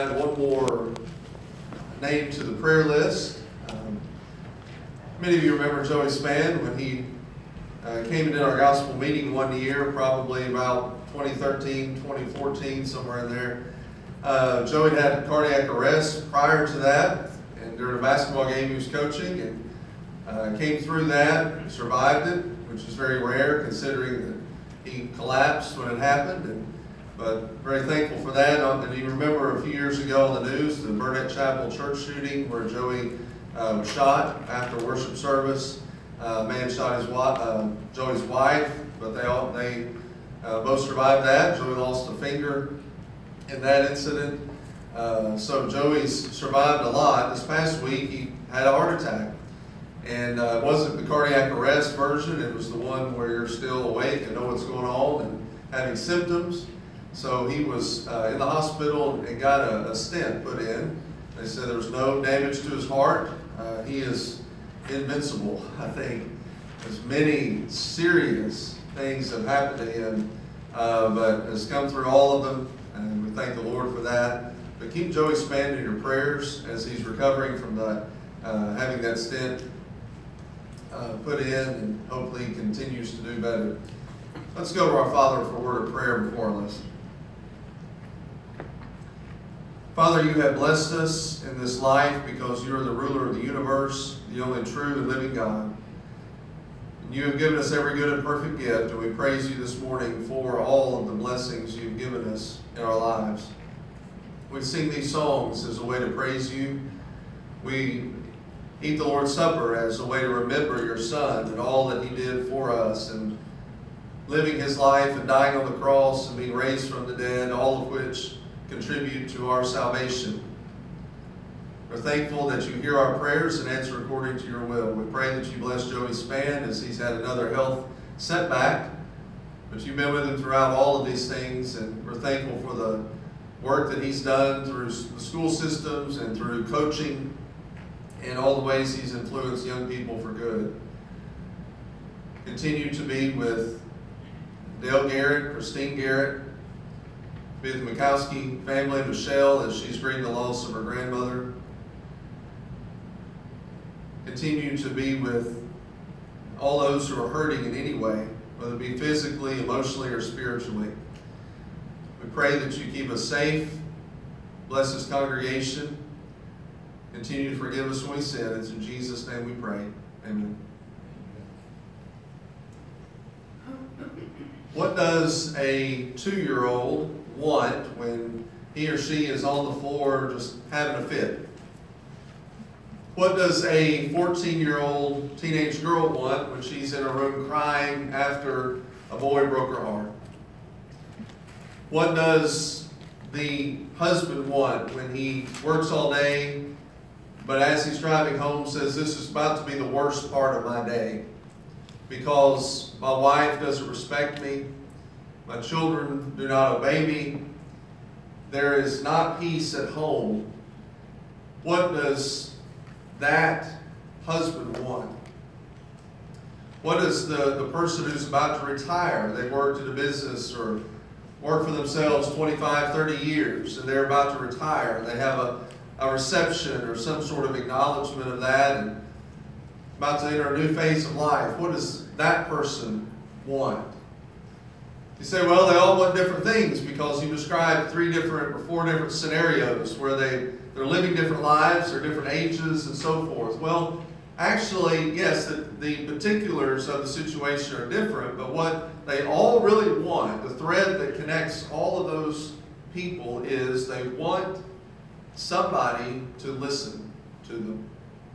add one more name to the prayer list. Many of you remember Joey Spann when he came into our gospel meeting one year, probably about 2013, 2014, somewhere in there. Joey had cardiac arrest prior to that, and during a basketball game he was coaching, and came through that, survived it, which is very rare considering that he collapsed when it happened. But very thankful for that. And you remember a few years ago on the news, the Burnett Chapel church shooting where Joey was shot after worship service. A man shot Joey's wife, but they both survived that. Joey lost a finger in that incident. So Joey's survived a lot. This past week he had a heart attack. And it wasn't the cardiac arrest version. It was the one where you're still awake and know what's going on and having symptoms. So he was in the hospital and got a stent put in. They said there was no damage to his heart. He is invincible, I think. As many serious things have happened to him, but has come through all of them, and we thank the Lord for that. But keep Joey Spann in your prayers as he's recovering from having that stent put in, and hopefully he continues to do better. Let's go to our Father for a word of prayer before our lesson. Father, you have blessed us in this life because you are the ruler of the universe, the only true and living God. And you have given us every good and perfect gift, and we praise you this morning for all of the blessings you've given us in our lives. We sing these songs as a way to praise you. We eat the Lord's Supper as a way to remember your Son and all that he did for us, and living his life and dying on the cross and being raised from the dead, all of which contribute to our salvation. We're thankful that you hear our prayers and answer according to your will. We pray that you bless Joey Spann as he's had another health setback, but you've been with him throughout all of these things, and we're thankful for the work that he's done through the school systems and through coaching and all the ways he's influenced young people for good. Continue to be with Dale Garrett, Christine Garrett, be with the Mikowski family, Michelle, as she's grieving the loss of her grandmother. Continue to be with all those who are hurting in any way, whether it be physically, emotionally, or spiritually. We pray that you keep us safe, bless this congregation, continue to forgive us when we sin. It's in Jesus' name we pray. Amen. What does a 2-year-old want when he or she is on the floor just having a fit? What does a 14-year-old teenage girl want when she's in a room crying after a boy broke her heart? What does the husband want when he works all day, but as he's driving home says, this is about to be the worst part of my day because my wife doesn't respect me, my children do not obey me, there is not peace at home? What does that husband want? What does the person who's about to retire, they've worked in a business or worked for themselves 25, 30 years, and they're about to retire, they have a reception or some sort of acknowledgement of that and about to enter a new phase of life. What does that person want? You say, well, they all want different things because you described 4 different scenarios where they're living different lives, they're different ages and so forth. Well, actually, yes, the particulars of the situation are different, but what they all really want, the thread that connects all of those people is they want somebody to listen to them.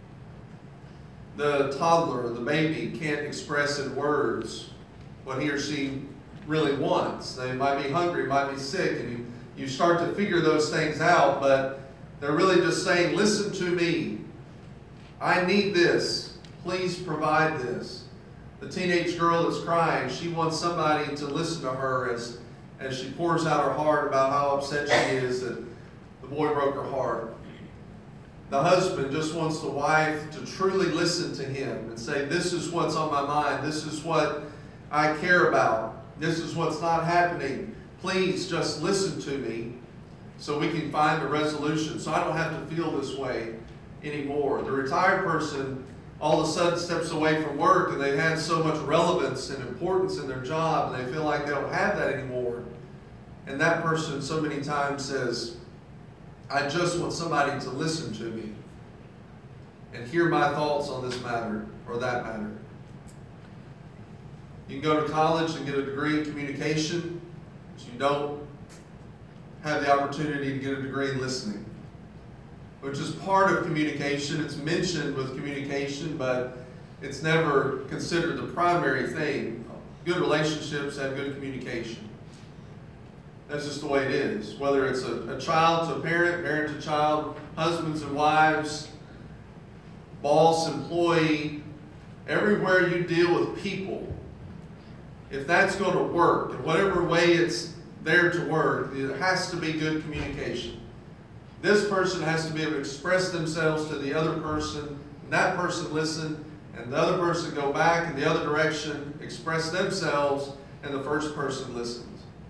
The toddler, the baby, can't express in words what he or she really wants. They might be hungry, might be sick, and you start to figure those things out, but they're really just saying, listen to me. I need this. Please provide this. The teenage girl that's crying, she wants somebody to listen to her as she pours out her heart about how upset she is that the boy broke her heart. The husband just wants the wife to truly listen to him and say, this is what's on my mind. This is what I care about. This is what's not happening. Please just listen to me. so we can find a resolution, so I don't have to feel this way anymore. The retired person all of a sudden steps away from work and they've had so much relevance and importance in their job and they feel like they don't have that anymore. And that person so many times says, I just want somebody to listen to me and hear my thoughts on this matter or that matter. You can go to college and get a degree in communication, but you don't have the opportunity to get a degree in listening, which is part of communication. It's mentioned with communication, but it's never considered the primary thing. Good relationships have good communication. That's just the way it is. Whether it's a child to a parent to child, husbands and wives, boss, employee, everywhere you deal with people, if that's going to work, in whatever way it's there to work, it has to be good communication. This person has to be able to express themselves to the other person, and that person listen, and the other person go back in the other direction, express themselves, and the first person listens.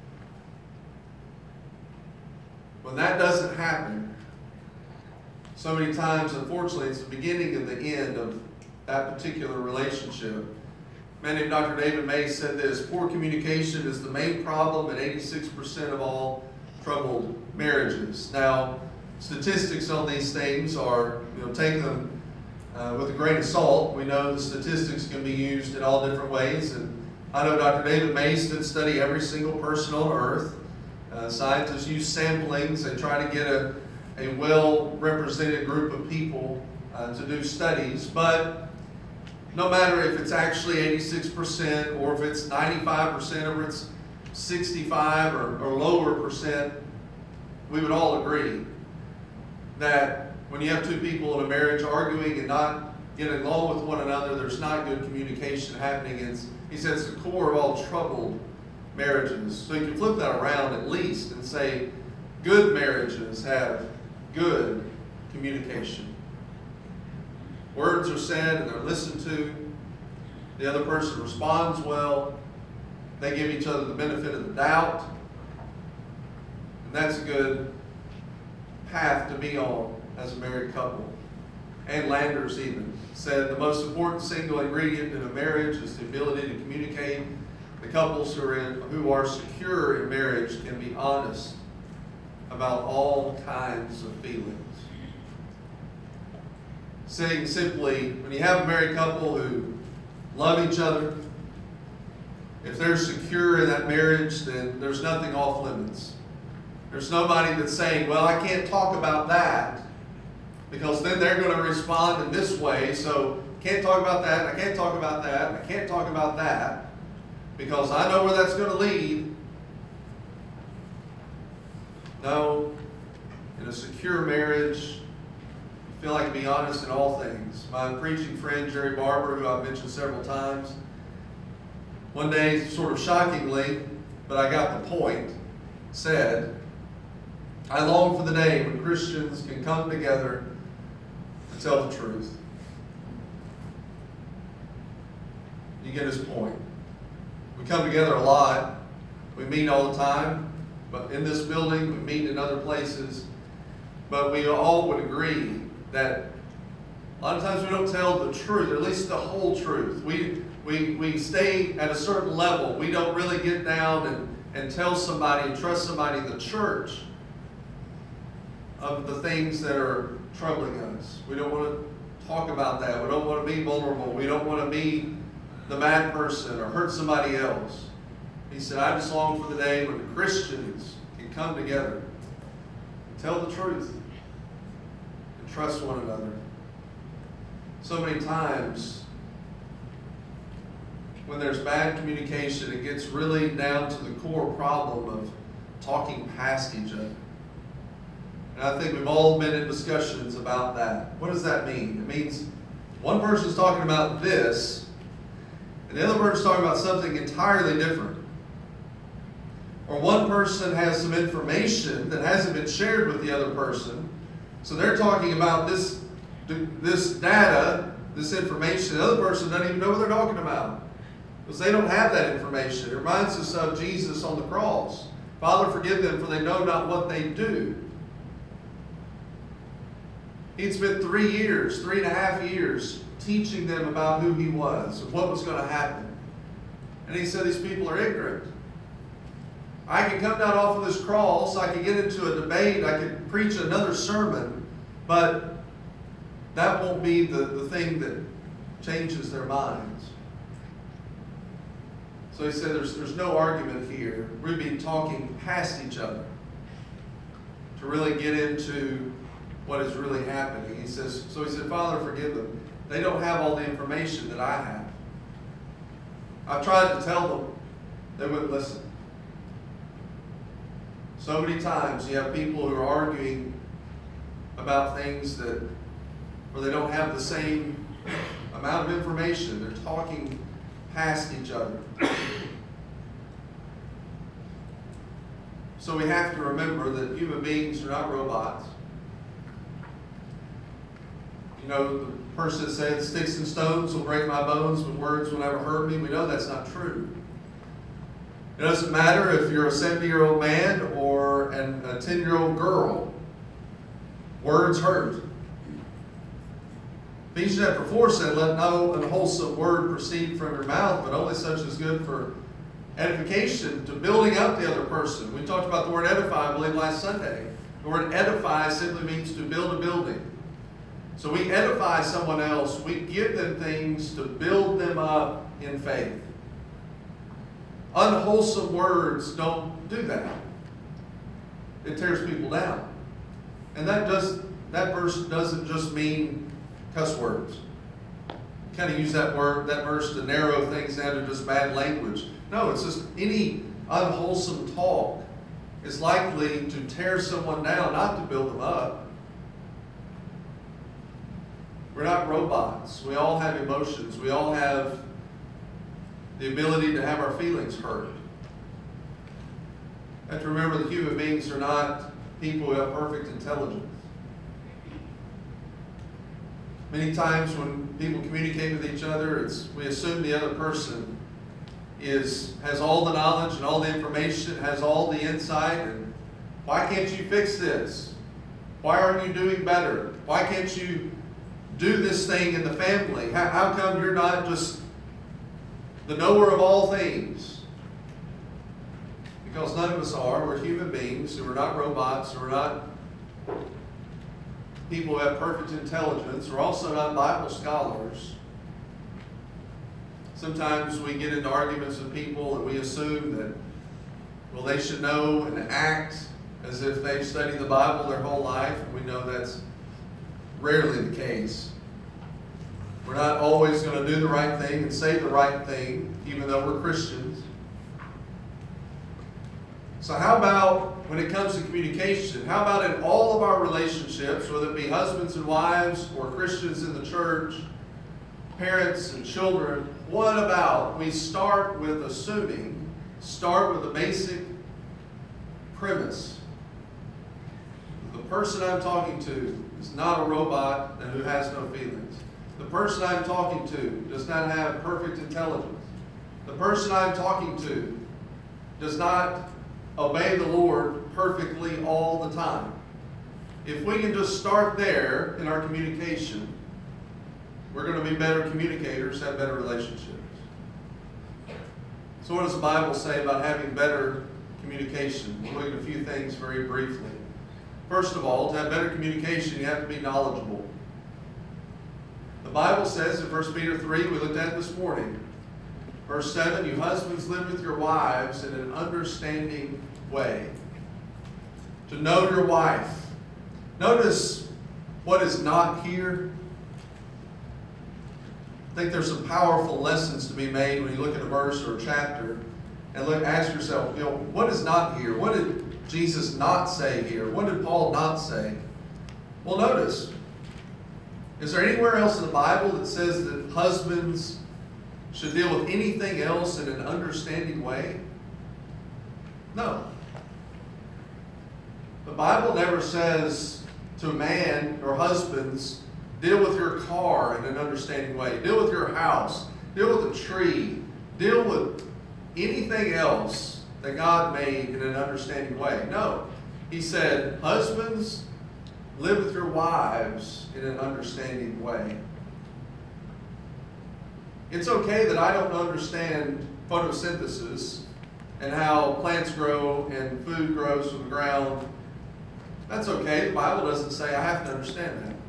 When that doesn't happen, so many times, unfortunately, it's the beginning and the end of that particular relationship. A man named Dr. David Mays said this: poor communication is the main problem in 86% of all troubled marriages. Now, statistics on these things are, take them with a grain of salt. We know the statistics can be used in all different ways, and I know Dr. David Mays didn't study every single person on earth. Scientists use samplings and try to get a well-represented group of people to do studies, but no matter if it's actually 86% or if it's 95% or it's 65 or lower percent, we would all agree that when you have two people in a marriage arguing and not getting along with one another, there's not good communication happening. He says it's the core of all troubled marriages. So you can flip that around at least and say good marriages have good communication. Words are said and they're listened to. The other person responds well. They give each other the benefit of the doubt. And that's a good path to be on as a married couple. Ann Landers even said the most important single ingredient in a marriage is the ability to communicate. The couples who are secure in marriage can be honest about all kinds of feelings. Saying simply, when you have a married couple who love each other, if they're secure in that marriage, then there's nothing off limits. There's nobody that's saying, well, I can't talk about that because then they're going to respond in this way, so can't talk about that, I can't talk about that, I can't talk about that, because I know where that's going to lead. No, in a secure marriage, you feel like you be honest in all things. My preaching friend, Jerry Barber, who I've mentioned several times, one day, sort of shockingly, but I got the point, said, I long for the day when Christians can come together and tell the truth. You get his point. We come together a lot. We meet all the time. But in this building, we meet in other places. But we all would agree that a lot of times we don't tell the truth, or at least the whole truth. We stay at a certain level. We don't really get down and tell somebody and trust somebody in the church of the things that are troubling us. We don't want to talk about that. We don't want to be vulnerable. We don't want to be the bad person or hurt somebody else. He said, I just long for the day when the Christians can come together and tell the truth and trust one another. So many times when there's bad communication, it gets really down to the core problem of talking past each other. And I think we've all been in discussions about that. What does that mean? It means one person's talking about this, and the other person's talking about something entirely different. Or one person has some information that hasn't been shared with the other person, so they're talking about this data, this information. The other person doesn't even know what they're talking about because they don't have that information. It reminds us of Jesus on the cross. Father, forgive them, for they know not what they do. He'd spent 3.5 years, teaching them about who he was and what was going to happen. And he said, these people are ignorant. I can come down off of this cross, I can get into a debate, I can preach another sermon, but that won't be the thing that changes their minds. So he said there's no argument here. We'd be talking past each other to really get into what is really happening. He said, Father, forgive them. They don't have all the information that I have. I've tried to tell them. They wouldn't listen. So many times you have people who are arguing about things where they don't have the same amount of information. They're talking past each other. So we have to remember that human beings are not robots. You know, the person that said, sticks and stones will break my bones, but words will never hurt me. We know that's not true. It doesn't matter if you're a 70-year-old man or a 10-year-old girl. Words hurt. Ephesians chapter 4 said, let no unwholesome word proceed from your mouth, but only such as good for edification, to building up the other person. We talked about the word edify, I believe, last Sunday. The word edify simply means to build a building. So we edify someone else. We give them things to build them up in faith. Unwholesome words don't do that. It tears people down. And that verse doesn't just mean cuss words. Kind of use that verse to narrow things down to just bad language. No, it's just any unwholesome talk is likely to tear someone down, not to build them up. We're not robots. We all have emotions. We all have the ability to have our feelings hurt. You have to remember that human beings are not people who have perfect intelligence. Many times when people communicate with each other, we assume the other person has all the knowledge and all the information, has all the insight, and why can't you fix this? Why aren't you doing better? Why can't you do this thing in the family? How come you're not just the knower of all things? Because none of us are. We're human beings, and we're not robots, and we're not people who have perfect intelligence. We're also not Bible scholars. Sometimes we get into arguments with people and we assume that, well, they should know and act as if they've studied the Bible their whole life. And we know that's rarely the case. We're not always going to do the right thing and say the right thing, even though we're Christians. So how about when it comes to communication? How about in all of our relationships, whether it be husbands and wives or Christians in the church, parents and children, what about we start with a basic premise. The person I'm talking to is not a robot and who has no feelings. The person I'm talking to does not have perfect intelligence. The person I'm talking to does not obey the Lord perfectly all the time. If we can just start there in our communication, we're going to be better communicators, have better relationships. So what does the Bible say about having better communication? We'll look at a few things very briefly. First of all, to have better communication, you have to be knowledgeable. The Bible says in 1 Peter 3, we looked at this morning, verse 7, you husbands live with your wives in an understanding way. To know your wife. Notice what is not here. I think there's some powerful lessons to be made when you look at a verse or a chapter and ask yourself, what is not here? What did Jesus not say here? What did Paul not say? Well, notice, is there anywhere else in the Bible that says that husbands should deal with anything else in an understanding way? No. The Bible never says to a man or husbands, deal with your car in an understanding way. Deal with your house. Deal with a tree. Deal with anything else that God made in an understanding way. No. He said, husbands, live with your wives in an understanding way. It's okay that I don't understand photosynthesis and how plants grow and food grows from the ground. That's okay. The Bible doesn't say I have to understand that.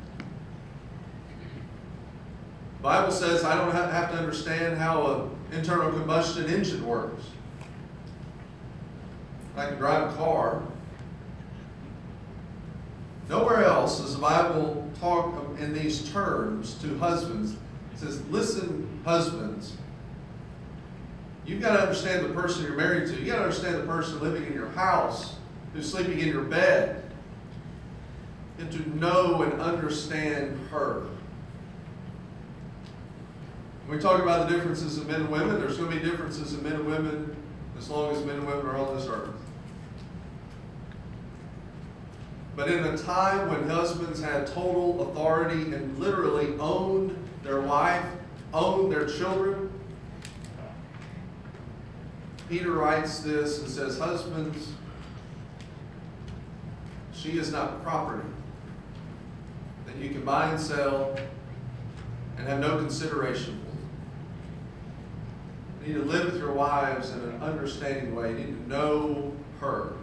The Bible says I don't have to understand how an internal combustion engine works. I can drive a car. Nowhere else does the Bible talk in these terms to husbands. It says, listen, husbands, you've got to understand the person you're married to. You've got to understand the person living in your house, who's sleeping in your bed. And to know and understand her. When we talk about the differences of men and women, there's going to be differences in men and women as long as men and women are on this earth. But in a time when husbands had total authority and literally owned their wife, owned their children, Peter writes this and says, husbands, she is not property that you can buy and sell and have no consideration for. You need to live with your wives in an understanding way. You need to know her.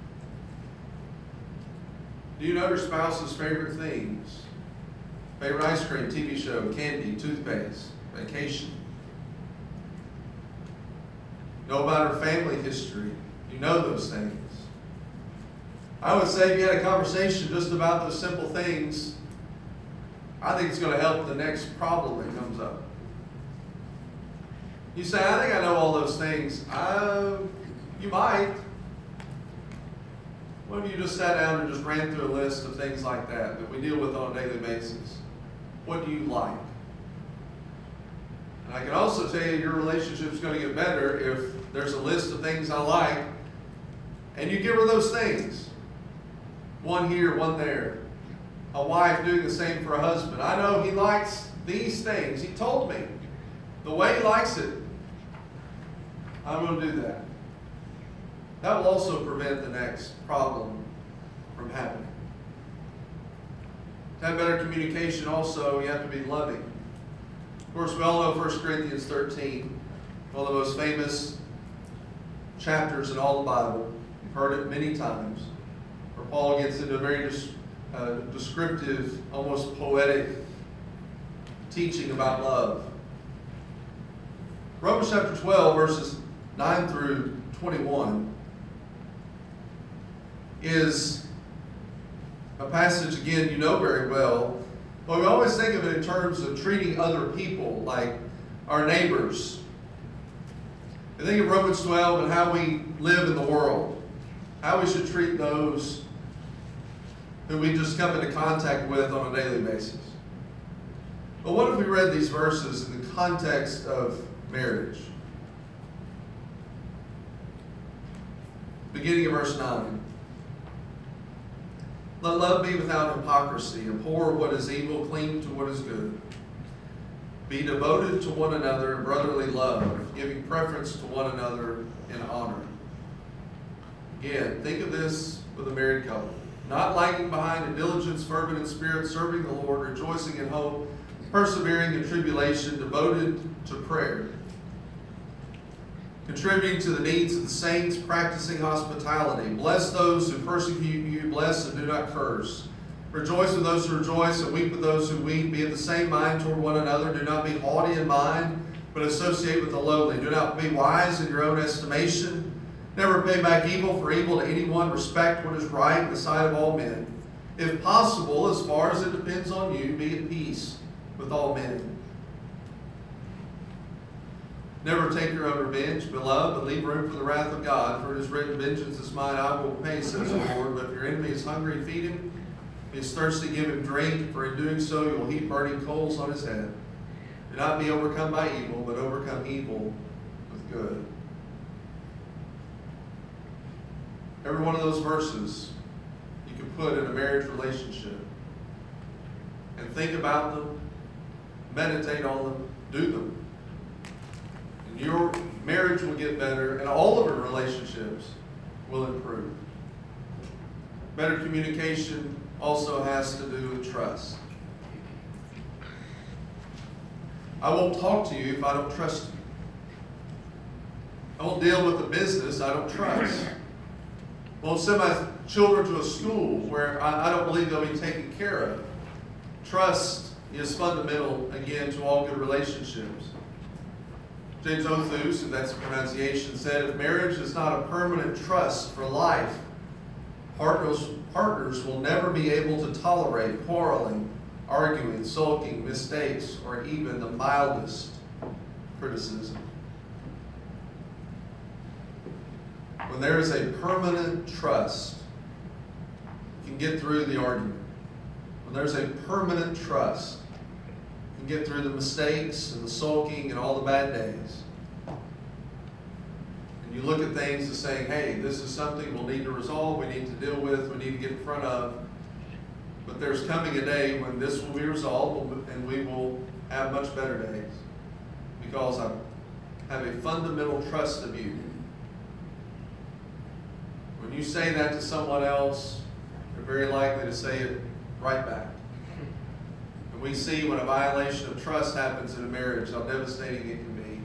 Do you know your spouse's favorite things? Favorite ice cream, TV show, candy, toothpaste, vacation. Know about her family history. You know those things. I would say if you had a conversation just about those simple things, I think it's going to help the next problem that comes up. You say, I think I know all those things. You might. What if you just sat down and just ran through a list of things like that we deal with on a daily basis? What do you like? And I can also tell you your relationship's going to get better if there's a list of things I like and you give her those things. One here, one there. A wife doing the same for a husband. I know he likes these things. He told me. The way he likes it, I'm going to do that. That will also prevent the next problem from happening. To have better communication also, you have to be loving. Of course, we all know 1 Corinthians 13, one of the most famous chapters in all the Bible. You've heard it many times, where Paul gets into a very descriptive, almost poetic teaching about love. Romans chapter 12, verses 9 through 21 is a passage, again, you know very well, but we always think of it in terms of treating other people like our neighbors. I think of Romans 12 and how we live in the world, how we should treat those who we just come into contact with on a daily basis. But what if we read these verses in the context of marriage? Beginning of verse 9. Let love be without hypocrisy. Abhor what is evil, cling to what is good. Be devoted to one another in brotherly love, giving preference to one another in honor. Again, think of this with a married couple. Not lagging behind in diligence, fervent in spirit, serving the Lord, rejoicing in hope, persevering in tribulation, devoted to prayer. Contributing to the needs of the saints, practicing hospitality. Bless those who persecute you, bless and do not curse. Rejoice with those who rejoice and weep with those who weep. Be of the same mind toward one another. Do not be haughty in mind, but associate with the lowly. Do not be wise in your own estimation. Never pay back evil for evil to anyone. Respect what is right in the sight of all men. If possible, as far as it depends on you, be at peace with all men. Never take your own revenge, beloved, but leave room for the wrath of God. For it is written, vengeance is mine, I will pay, says the Lord. But if your enemy is hungry, feed him. If he is thirsty, give him drink. For in doing so, you will heap burning coals on his head. Do not be overcome by evil, but overcome evil with good. Every one of those verses you can put in a marriage relationship. And think about them, meditate on them, do them. And your marriage will get better, and all of your relationships will improve. Better communication also has to do with trust. I won't talk to you if I don't trust you. I won't deal with a business I don't trust. I won't send my children to a school where I don't believe they'll be taken care of. Trust is fundamental, again, to all good relationships. James Othus, if that's the pronunciation, said, if marriage is not a permanent trust for life, partners will never be able to tolerate quarreling, arguing, sulking, mistakes, or even the mildest criticism. When there is a permanent trust, you can get through the argument. When there's a permanent trust, you can get through the mistakes and the sulking and all the bad days. And you look at things as saying, hey, this is something we'll need to resolve, we need to deal with, we need to get in front of. But there's coming a day when this will be resolved and we will have much better days. Because I have a fundamental trust of you. When you say that to someone else, they're very likely to say it right back. And we see when a violation of trust happens in a marriage, how devastating it can be.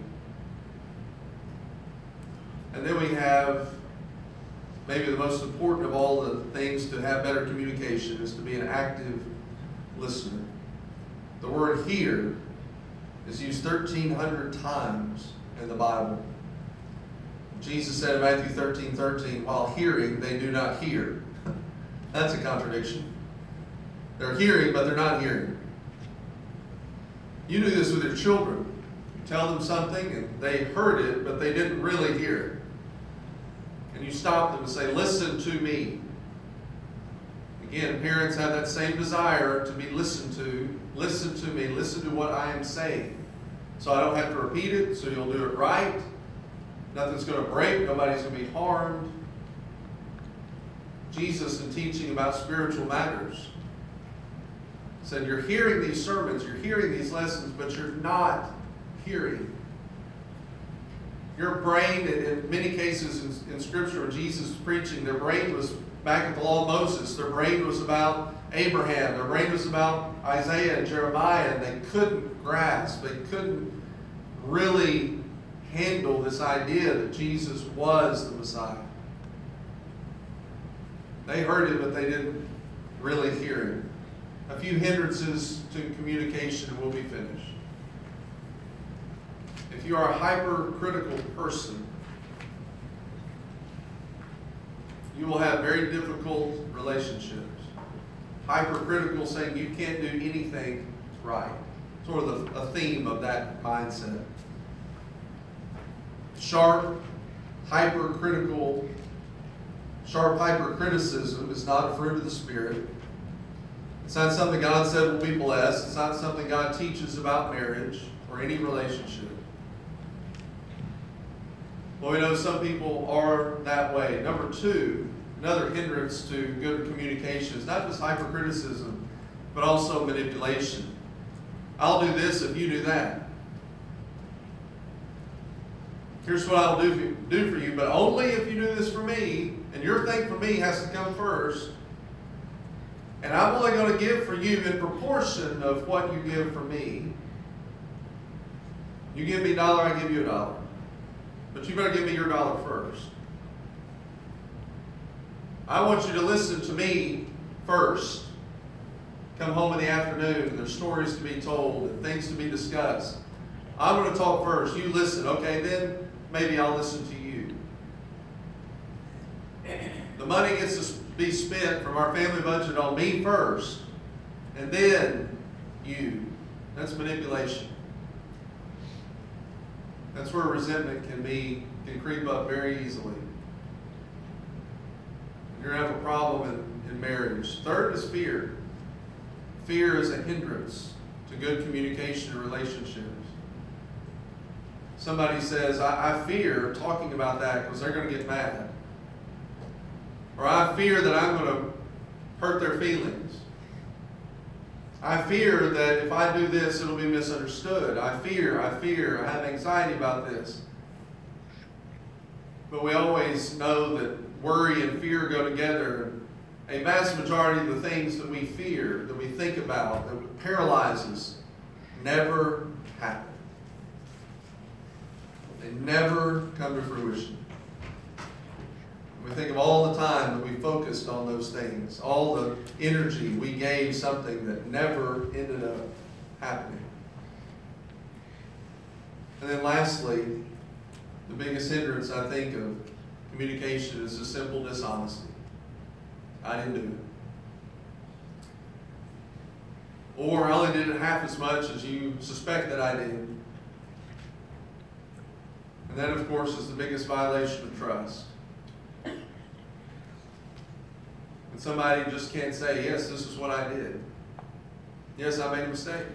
And then we have maybe the most important of all the things to have better communication is to be an active listener. The word hear is used 1,300 times in the Bible. Jesus said in Matthew 13:13, while hearing, they do not hear. That's a contradiction. They're hearing, but they're not hearing. You do this with your children. You tell them something, and they heard it, but they didn't really hear it. And you stop them and say, listen to me. Again, parents have that same desire to be listened to. Listen to me. Listen to what I am saying. So I don't have to repeat it, so you'll do it right. Nothing's going to break. Nobody's going to be harmed. Jesus, in teaching about spiritual matters, said you're hearing these sermons, you're hearing these lessons, but you're not hearing. Your brain, in many cases in Scripture, when Jesus was preaching, their brain was back at the law of Moses. Their brain was about Abraham. Their brain was about Isaiah and Jeremiah, and they couldn't grasp. They couldn't really handle this idea that Jesus was the Messiah. They heard it, but they didn't really hear it. A few hindrances to communication and we'll be finished. If you are a hypercritical person, you will have very difficult relationships. Hypercritical, saying you can't do anything right. Sort of a theme of that mindset. Sharp hypercriticism is not a fruit of the Spirit. It's not something God said will be blessed. It's not something God teaches about marriage or any relationship. Well, we know some people are that way. Number two, another hindrance to good communication is not just hypercriticism, but also manipulation. I'll do this if you do that. Here's what I'll do for you, but only if you do this for me, and your thing for me has to come first. And I'm only going to give for you in proportion of what you give for me. You give me $1, I give you $1. But you better give me your $1 first. I want you to listen to me first. Come home in the afternoon, and there's stories to be told and things to be discussed. I'm going to talk first. You listen. Okay, then maybe I'll listen to you. The money gets to be spent from our family budget on me first, and then you. That's manipulation. That's where resentment can creep up very easily. You're going to have a problem in marriage. Third is fear. Fear is a hindrance to good communication in relationships. Somebody says, I fear talking about that because they're going to get mad. Or I fear that I'm going to hurt their feelings. I fear that if I do this, it'll be misunderstood. I fear, I have anxiety about this. But we always know that worry and fear go together. a vast majority of the things that we fear, that we think about, that paralyzes, never happen. They never come to fruition. We think of all the time that we focused on those things, all the energy we gave something that never ended up happening. And then lastly, the biggest hindrance I think of communication is a simple dishonesty. I didn't do it. Or I only did it half as much as you suspect that I did. And that, of course, is the biggest violation of trust. And somebody just can't say, yes, this is what I did. Yes, I made a mistake.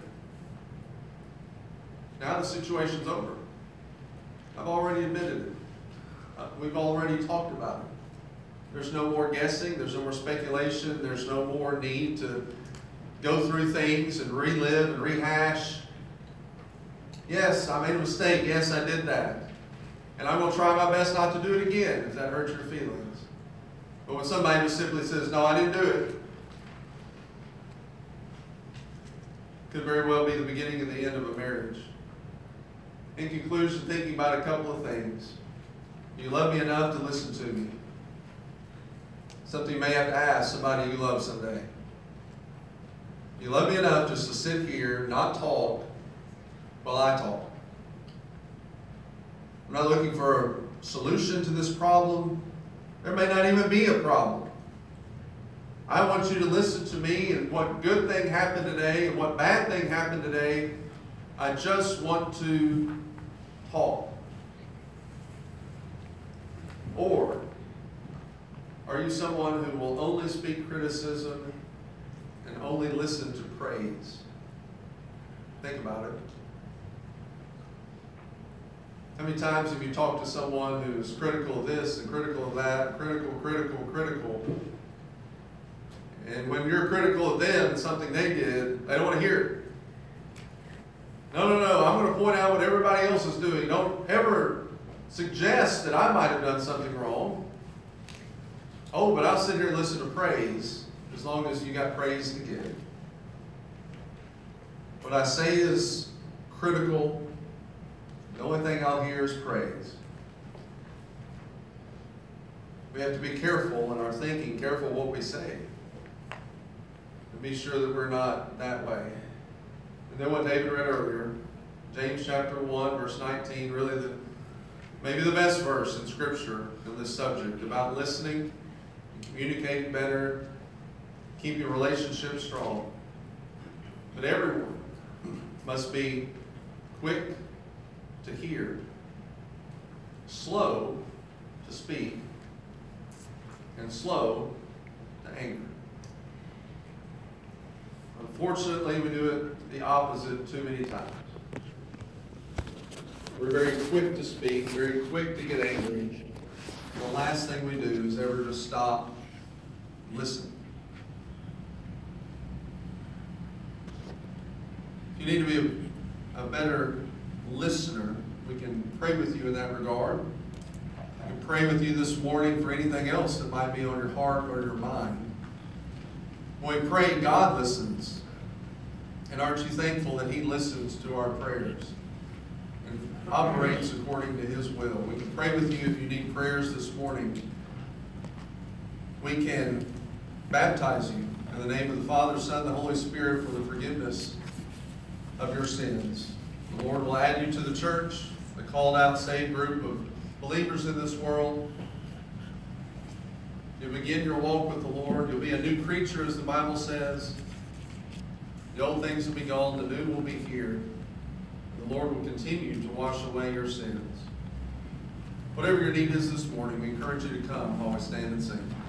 Now the situation's over. I've already admitted it. We've already talked about it. There's no more guessing. There's no more speculation. There's no more need to go through things and relive and rehash. Yes, I made a mistake. Yes, I did that. And I'm going to try my best not to do it again if that hurts your feelings. But when somebody just simply says, no, I didn't do it, could very well be the beginning and the end of a marriage. In conclusion, thinking about a couple of things. Do you love me enough to listen to me? Something you may have to ask somebody you love someday. You love me enough just to sit here, not talk, while I talk. I'm not looking for a solution to this problem. There may not even be a problem. I want you to listen to me and what good thing happened today and what bad thing happened today. I just want to talk. Or are you someone who will only speak criticism and only listen to praise? Think about it. How many times have you talked to someone who's critical of this and critical of that, critical, and when you're critical of them and something they did, they don't want to hear it. No, I'm going to point out what everybody else is doing. Don't ever suggest that I might have done something wrong. Oh, but I'll sit here and listen to praise as long as you got praise to give. What I say is critical. The only thing I'll hear is praise. We have to be careful in our thinking, careful what we say. And be sure that we're not that way. And then what David read earlier, James chapter 1, verse 19, really maybe the best verse in Scripture on this subject about listening and communicating better, keeping relationships strong. But everyone must be quick to hear, slow to speak, and slow to anger. Unfortunately, we do it the opposite too many times. We're very quick to speak, very quick to get angry. The last thing we do is ever just stop and listen. If you need to be a better listener, we can pray with you in that regard. I can pray with you this morning for anything else that might be on your heart or your mind. When we pray, God listens. And aren't you thankful that He listens to our prayers and operates according to His will? We can pray with you if you need prayers this morning. We can baptize you in the name of the Father, Son, and the Holy Spirit for the forgiveness of your sins. The Lord will add you to the church, the called out, saved group of believers in this world. You'll begin your walk with the Lord. You'll be a new creature, as the Bible says. The old things will be gone, the new will be here. The Lord will continue to wash away your sins. Whatever your need is this morning, we encourage you to come while we stand and sing.